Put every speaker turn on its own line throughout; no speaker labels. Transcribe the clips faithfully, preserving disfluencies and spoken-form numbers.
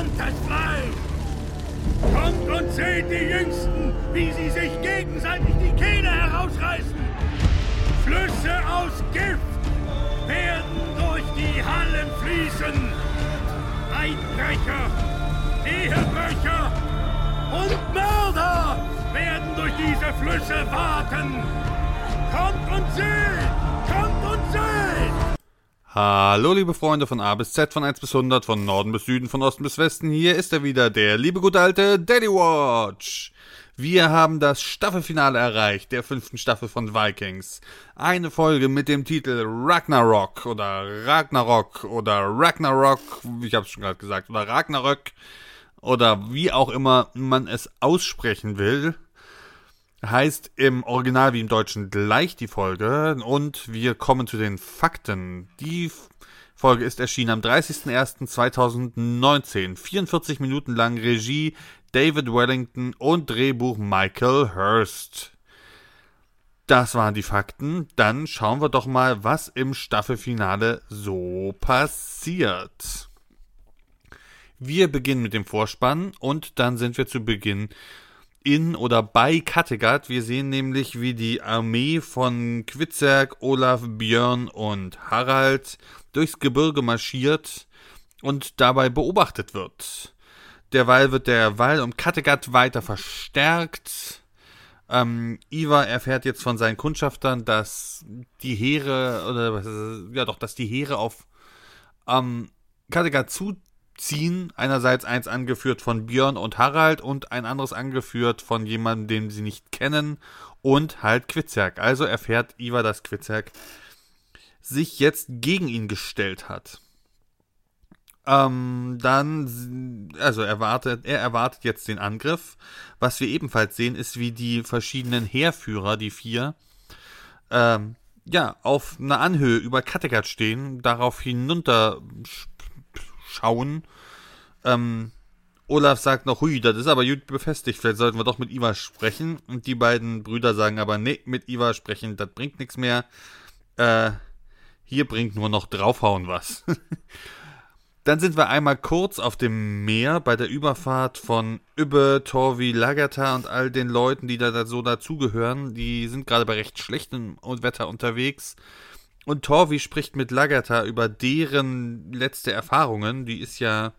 verdammtes Fleisch! Kommt und seht die Jüngsten, wie sie sich gegenseitig die Kehle herausreißen! Flüsse aus Gift werden durch die Hallen fließen! Einbrecher, Ehebrecher und Mörder werden durch diese Flüsse warten! Kommt und seht! Kommt und seht!
Hallo liebe Freunde von A bis Z, von eins bis hundert, von Norden bis Süden, von Osten bis Westen. Hier ist er wieder, der liebe gute alte Daddy Watch. Wir haben das Staffelfinale erreicht, der fünften Staffel von Vikings. Eine Folge mit dem Titel Ragnarok oder Ragnarok oder Ragnarok, ich habe es schon gerade gesagt, oder Ragnarök oder wie auch immer man es aussprechen will. Heißt im Original wie im Deutschen gleich die Folge und wir kommen zu den Fakten. Die Folge ist erschienen am dreißigsten ersten zweitausendneunzehn. vierundvierzig Minuten lang, Regie David Wellington und Drehbuch Michael Hurst. Das waren die Fakten. Dann schauen wir doch mal, was im Staffelfinale so passiert. Wir beginnen mit dem Vorspann und dann sind wir zu Beginn in oder bei Kattegat. Wir sehen nämlich, wie die Armee von Kvitserk, Olaf, Björn und Harald durchs Gebirge marschiert und dabei beobachtet wird. Derweil wird der Wall um Kattegat weiter verstärkt. Ähm, Ivar erfährt jetzt von seinen Kundschaftern, dass die Heere, oder was ist, ja doch, dass die Heere auf ähm, Kattegat zu ziehen, einerseits eins angeführt von Björn und Harald und ein anderes angeführt von jemandem, den sie nicht kennen und halt Kvitserk. Also erfährt Ivar, dass Kvitserk sich jetzt gegen ihn gestellt hat. Ähm, dann, also erwartet, er erwartet jetzt den Angriff. Was wir ebenfalls sehen, ist, wie die verschiedenen Heerführer, die vier, ähm, ja, auf einer Anhöhe über Kattegat stehen, darauf hinunter schauen. Ähm, Olaf sagt noch, hui, das ist aber gut befestigt, vielleicht sollten wir doch mit Ivar sprechen. Und die beiden Brüder sagen aber, nee, mit Ivar sprechen, das bringt nichts mehr. Äh, hier bringt nur noch draufhauen was. Dann sind wir einmal kurz auf dem Meer bei der Überfahrt von Ubbe, Torvi, Lagertha und all den Leuten, die da so dazugehören. Die sind gerade bei recht schlechtem Wetter unterwegs. Und Torvi spricht mit Lagertha über deren letzte Erfahrungen. Die ist ja,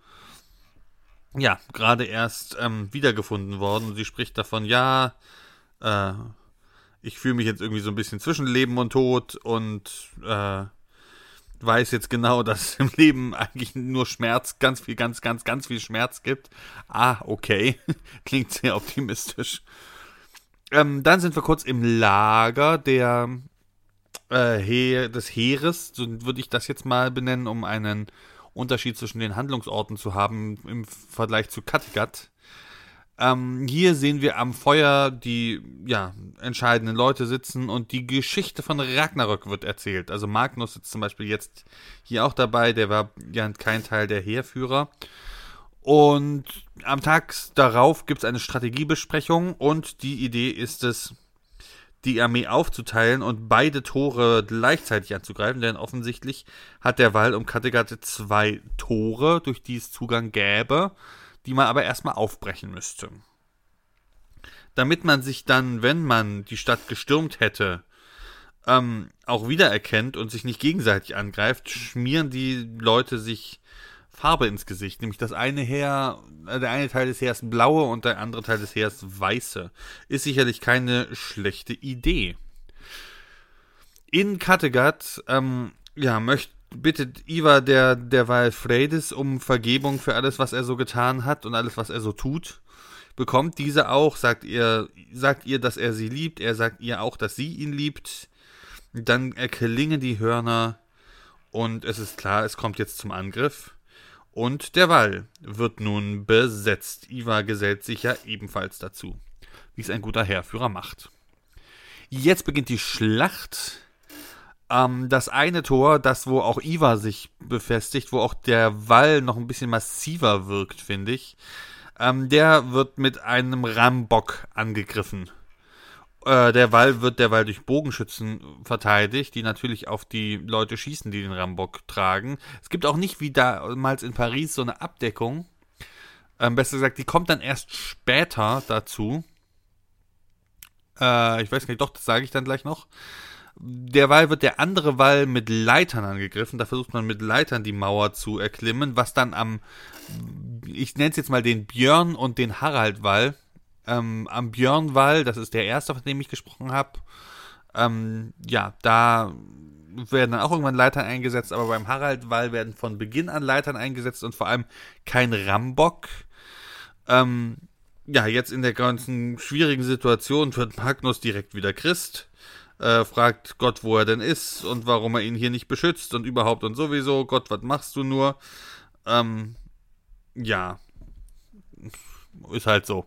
ja, gerade erst ähm, wiedergefunden worden. Und sie spricht davon, ja, äh, ich fühle mich jetzt irgendwie so ein bisschen zwischen Leben und Tod und äh, weiß jetzt genau, dass es im Leben eigentlich nur Schmerz, ganz viel, ganz, ganz, ganz viel Schmerz gibt. Ah, okay. Klingt sehr optimistisch. Ähm, dann sind wir kurz im Lager der Äh, He- des Heeres, so würde ich das jetzt mal benennen, um einen Unterschied zwischen den Handlungsorten zu haben im Vergleich zu Kattegat. Ähm, hier sehen wir am Feuer die ja, entscheidenden Leute sitzen und die Geschichte von Ragnarök wird erzählt. Also Magnus sitzt zum Beispiel jetzt hier auch dabei, der war ja kein Teil der Heerführer. Und am Tag darauf gibt es eine Strategiebesprechung und die Idee ist es, die Armee aufzuteilen und beide Tore gleichzeitig anzugreifen, denn offensichtlich hat der Wall um Kattegat zwei Tore, durch die es Zugang gäbe, die man aber erstmal aufbrechen müsste. Damit man sich dann, wenn man die Stadt gestürmt hätte, ähm, auch wiedererkennt und sich nicht gegenseitig angreift, schmieren die Leute sich Farbe ins Gesicht, nämlich das eine Heer, der eine Teil des Heers blaue und der andere Teil des Heers weiße. Ist sicherlich keine schlechte Idee. In Kattegat, ähm, ja, möcht, bittet Ivar der, derweil Freydis um Vergebung für alles, was er so getan hat und alles, was er so tut. Bekommt diese auch, sagt ihr, sagt ihr, dass er sie liebt, er sagt ihr auch, dass sie ihn liebt. Dann erklingen die Hörner und es ist klar, es kommt jetzt zum Angriff. Und der Wall wird nun besetzt. Ivar gesellt sich ja ebenfalls dazu, wie es ein guter Heerführer macht. Jetzt beginnt die Schlacht. Ähm, das eine Tor, das wo auch Ivar sich befestigt, wo auch der Wall noch ein bisschen massiver wirkt, finde ich, ähm, der wird mit einem Rambock angegriffen. Äh, der Wall wird derweil durch Bogenschützen verteidigt, die natürlich auf die Leute schießen, die den Rambock tragen. Es gibt auch nicht wie damals in Paris so eine Abdeckung, Ähm, besser gesagt, die kommt dann erst später dazu. Äh, ich weiß nicht, doch, das sage ich dann gleich noch. Derweil wird der andere Wall mit Leitern angegriffen. Da versucht man mit Leitern die Mauer zu erklimmen, was dann am, ich nenne es jetzt mal den Björn und den Harald-Wall, ähm, am Björn-Wall, das ist der erste, von dem ich gesprochen habe, ähm, ja, da werden dann auch irgendwann Leitern eingesetzt, aber beim Harald-Wall werden von Beginn an Leitern eingesetzt und vor allem kein Rambock. Ähm, ja, jetzt in der ganzen schwierigen Situation wird Magnus direkt wieder Christ. Äh, fragt Gott, wo er denn ist und warum er ihn hier nicht beschützt und überhaupt und sowieso. Gott, was machst du nur? Ähm, ja, ist halt so.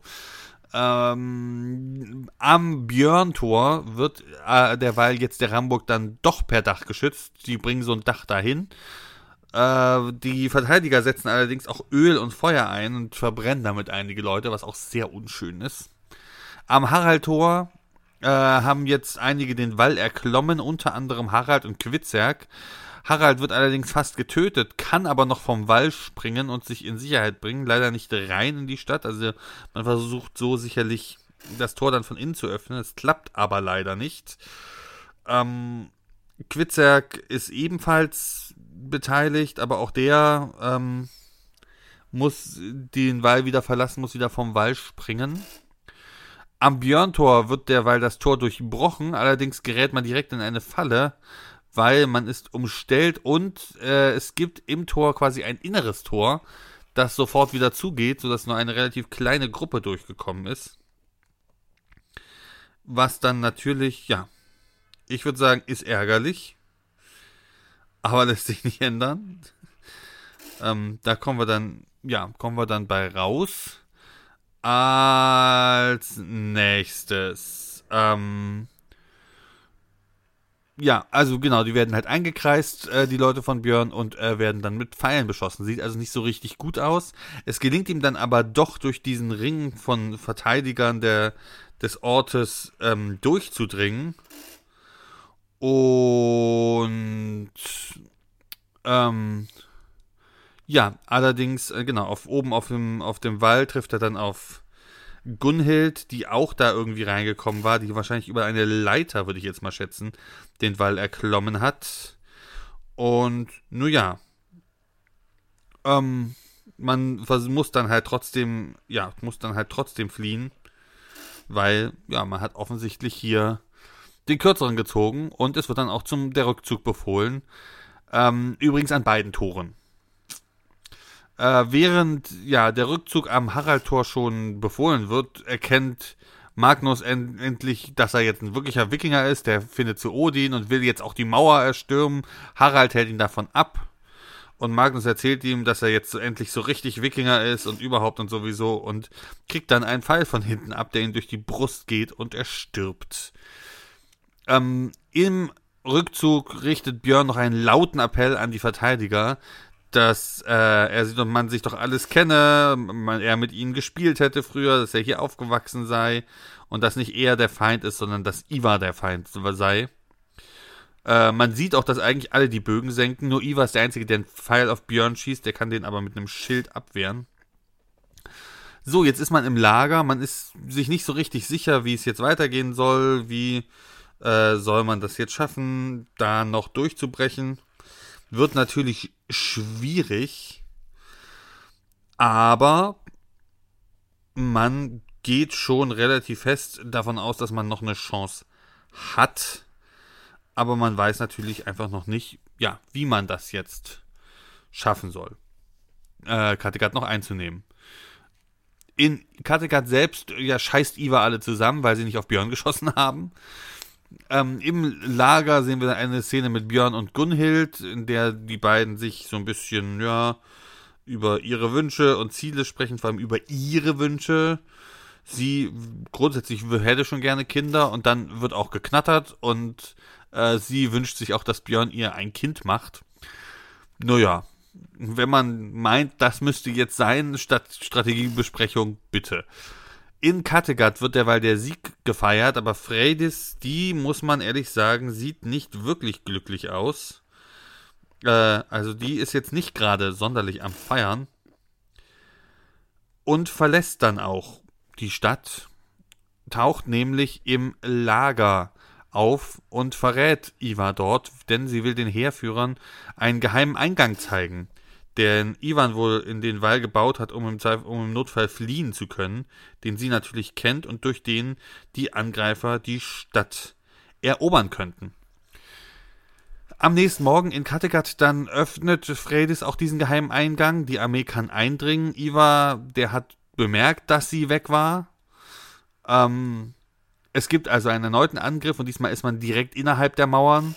Ähm, am Björntor wird äh, derweil jetzt der Rambock dann doch per Dach geschützt. Die bringen so ein Dach dahin. Äh, die Verteidiger setzen allerdings auch Öl und Feuer ein und verbrennen damit einige Leute, was auch sehr unschön ist. Am Haraldtor Äh, haben jetzt einige den Wall erklommen, unter anderem Harald und Quitzerk. Harald wird allerdings fast getötet, kann aber noch vom Wall springen und sich in Sicherheit bringen. Leider nicht rein in die Stadt, also man versucht so sicherlich das Tor dann von innen zu öffnen. Es klappt aber leider nicht. Ähm, Quitzerk ist ebenfalls beteiligt, aber auch der ähm, muss den Wall wieder verlassen, muss wieder vom Wall springen. Am Björntor wird derweil das Tor durchbrochen, allerdings gerät man direkt in eine Falle, weil man ist umstellt und äh, es gibt im Tor quasi ein inneres Tor, das sofort wieder zugeht, sodass nur eine relativ kleine Gruppe durchgekommen ist. Was dann natürlich, ja, ich würde sagen, ist ärgerlich, aber lässt sich nicht ändern. ähm, da kommen wir dann, ja, kommen wir dann bei raus. Als nächstes, ähm, ja, also genau, die werden halt eingekreist, äh, die Leute von Björn, und äh, werden dann mit Pfeilen beschossen. Sieht also nicht so richtig gut aus. Es gelingt ihm dann aber doch durch diesen Ring von Verteidigern der, des Ortes ähm, durchzudringen. Und, ähm, ja, allerdings, äh, genau, auf, oben auf dem, auf dem Wall trifft er dann auf Gunhild, die auch da irgendwie reingekommen war, die wahrscheinlich über eine Leiter, würde ich jetzt mal schätzen, den Wall erklommen hat. Und, nun ja, ähm, man muss dann halt trotzdem, ja, muss dann halt trotzdem fliehen, weil, ja, man hat offensichtlich hier den Kürzeren gezogen und es wird dann auch zum der Rückzug befohlen. Ähm, übrigens an beiden Toren. Äh, während ja der Rückzug am Haraldtor schon befohlen wird, erkennt Magnus en- endlich, dass er jetzt ein wirklicher Wikinger ist. Der findet zu Odin und will jetzt auch die Mauer erstürmen. Harald hält ihn davon ab. Und Magnus erzählt ihm, dass er jetzt so endlich so richtig Wikinger ist und überhaupt und sowieso. Und kriegt dann einen Pfeil von hinten ab, der ihn durch die Brust geht und er stirbt. Ähm, im Rückzug richtet Björn noch einen lauten Appell an die Verteidiger, dass äh, er sieht und man sich doch alles kenne, man, er mit ihnen gespielt hätte früher, dass er hier aufgewachsen sei und dass nicht er der Feind ist, sondern dass Ivar der Feind sei. Äh, man sieht auch, dass eigentlich alle die Bögen senken, nur Ivar ist der Einzige, der einen Pfeil auf Björn schießt, der kann den aber mit einem Schild abwehren. So, jetzt ist man im Lager, man ist sich nicht so richtig sicher, wie es jetzt weitergehen soll, wie äh, soll man das jetzt schaffen, da noch durchzubrechen. Wird natürlich schwierig, aber man geht schon relativ fest davon aus, dass man noch eine Chance hat, aber man weiß natürlich einfach noch nicht, ja, wie man das jetzt schaffen soll, äh, Kattegat noch einzunehmen. In Kattegat selbst, ja, scheißt Ivar alle zusammen, weil sie nicht auf Björn geschossen haben. Ähm, Im Lager sehen wir eine Szene mit Björn und Gunhild, in der die beiden sich so ein bisschen, ja, über ihre Wünsche und Ziele sprechen, vor allem über ihre Wünsche. Sie grundsätzlich hätte schon gerne Kinder und dann wird auch geknattert und äh, sie wünscht sich auch, dass Björn ihr ein Kind macht. Naja, wenn man meint, das müsste jetzt sein, statt Strategiebesprechung, bitte. In Kattegat wird derweil der Sieg gefeiert, aber Freydis, die, muss man ehrlich sagen, sieht nicht wirklich glücklich aus. Äh, also die ist jetzt nicht gerade sonderlich am Feiern. und verlässt dann auch die Stadt, taucht nämlich im Lager auf und verrät Ivar dort, denn sie will den Heerführern einen geheimen Eingang zeigen, den Ivan wohl in den Wall gebaut hat, um im, um im Notfall fliehen zu können, den sie natürlich kennt und durch den die Angreifer die Stadt erobern könnten. Am nächsten Morgen in Kattegat dann öffnet Freydis auch diesen geheimen Eingang, die Armee kann eindringen. Ivar, der hat bemerkt, dass sie weg war. Ähm, es gibt also einen erneuten Angriff und diesmal ist man direkt innerhalb der Mauern.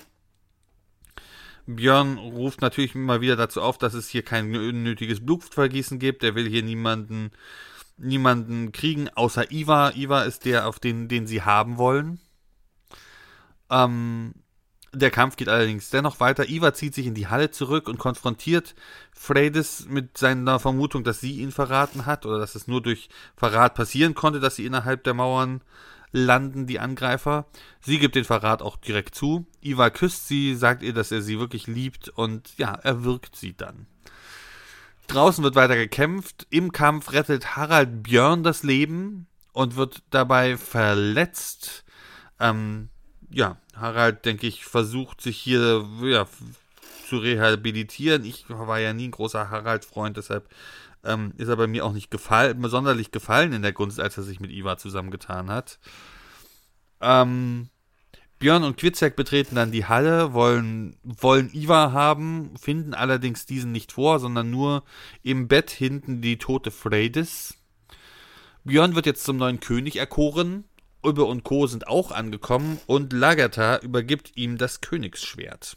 Björn ruft natürlich immer wieder dazu auf, dass es hier kein unnötiges Blutvergießen gibt. Er will hier niemanden, niemanden kriegen, außer Ivar. Ivar ist der, auf den, den sie haben wollen. Ähm, der Kampf geht allerdings dennoch weiter. Ivar zieht sich in die Halle zurück und konfrontiert Freydis mit seiner Vermutung, dass sie ihn verraten hat oder dass es nur durch Verrat passieren konnte, dass sie innerhalb der Mauern landen, die Angreifer. Sie gibt den Verrat auch direkt zu. Ivar küsst sie, sagt ihr, dass er sie wirklich liebt und ja, erwürgt sie dann. Draußen wird weiter gekämpft. Im Kampf rettet Harald Björn das Leben und wird dabei verletzt. Ähm, ja, Harald, denke ich, versucht sich hier ja, zu rehabilitieren. Ich war ja nie ein großer Harald-Freund, deshalb ähm, ist er bei mir auch nicht gefallen, sonderlich gefallen in der Gunst, als er sich mit Ivar zusammengetan hat. Ähm, Björn und Kwidzek betreten dann die Halle, wollen, wollen Ivar haben, finden allerdings diesen nicht vor, sondern nur im Bett hinten die tote Freydis. Björn wird jetzt zum neuen König erkoren. Ubbe und Co. sind auch angekommen und Lagertha übergibt ihm das Königsschwert.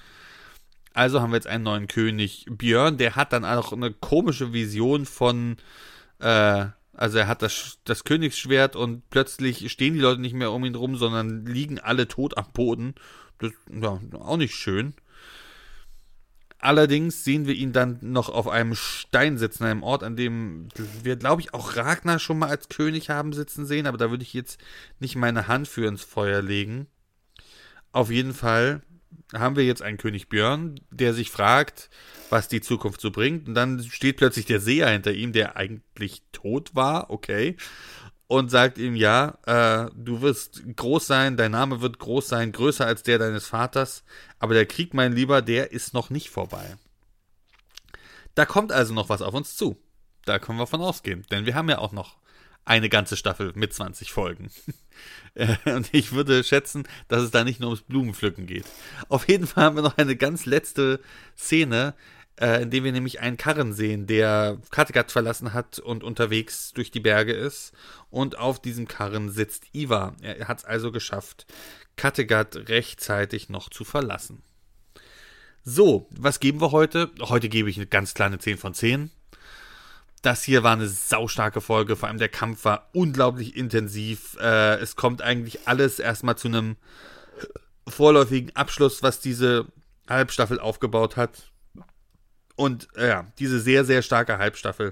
Also haben wir jetzt einen neuen König. Björn, der hat dann auch eine komische Vision von, äh, also er hat das, das Königsschwert und plötzlich stehen die Leute nicht mehr um ihn rum, sondern liegen alle tot am Boden. Das ist ja auch nicht schön. Allerdings sehen wir ihn dann noch auf einem Stein sitzen, einem Ort, an dem wir, glaube ich, auch Ragnar schon mal als König haben sitzen sehen, aber da würde ich jetzt nicht meine Hand für ins Feuer legen. Auf jeden Fall haben wir jetzt einen König Björn, der sich fragt, was die Zukunft so bringt. Und dann steht plötzlich der Seher hinter ihm, der eigentlich tot war, okay, und sagt ihm, ja, äh, du wirst groß sein, dein Name wird groß sein, größer als der deines Vaters, aber der Krieg, mein Lieber, der ist noch nicht vorbei. Da kommt also noch was auf uns zu. Da können wir von ausgehen, denn wir haben ja auch noch eine ganze Staffel mit zwanzig Folgen. Und ich würde schätzen, dass es da nicht nur ums Blumenpflücken geht. Auf jeden Fall haben wir noch eine ganz letzte Szene, äh, in dem wir nämlich einen Karren sehen, der Kattegat verlassen hat und unterwegs durch die Berge ist. Und auf diesem Karren sitzt Ivar. Er hat es also geschafft, Kattegat rechtzeitig noch zu verlassen. So, was geben wir heute? Heute gebe ich eine ganz kleine zehn von zehn. Das hier war eine saustarke Folge, vor allem der Kampf war unglaublich intensiv. Äh, es kommt eigentlich alles erstmal zu einem vorläufigen Abschluss, was diese Halbstaffel aufgebaut hat. Und äh, ja, diese sehr, sehr starke Halbstaffel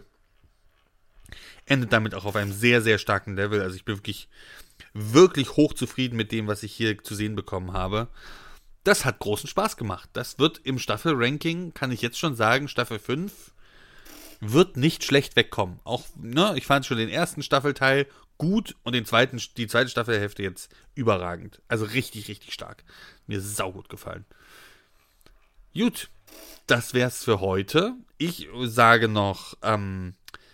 endet damit auch auf einem sehr, sehr starken Level. Also ich bin wirklich, wirklich hochzufrieden mit dem, was ich hier zu sehen bekommen habe. Das hat großen Spaß gemacht. Das wird im Staffelranking, kann ich jetzt schon sagen, Staffel fünf wird nicht schlecht wegkommen. Auch, ne, ich fand schon den ersten Staffelteil gut und den zweiten, die zweite Staffelhälfte jetzt überragend. Also richtig, richtig stark. Mir saugut gefallen. Gut, das wär's für heute. Ich sage noch, ähm,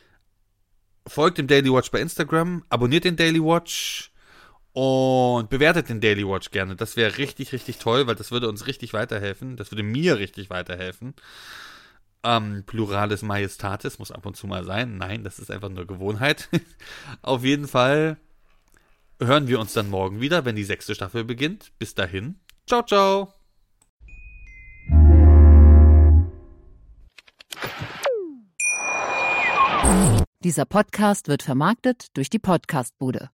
folgt dem Daily Watch bei Instagram, abonniert den Daily Watch und bewertet den Daily Watch gerne. Das wäre richtig, richtig toll, weil das würde uns richtig weiterhelfen. Das würde mir richtig weiterhelfen. Ähm, Pluralis Majestatis muss ab und zu mal sein. Nein, das ist einfach nur Gewohnheit. Auf jeden Fall hören wir uns dann morgen wieder, wenn die sechste Staffel beginnt. Bis dahin. Ciao, ciao.
Dieser Podcast wird vermarktet durch die Podcastbude.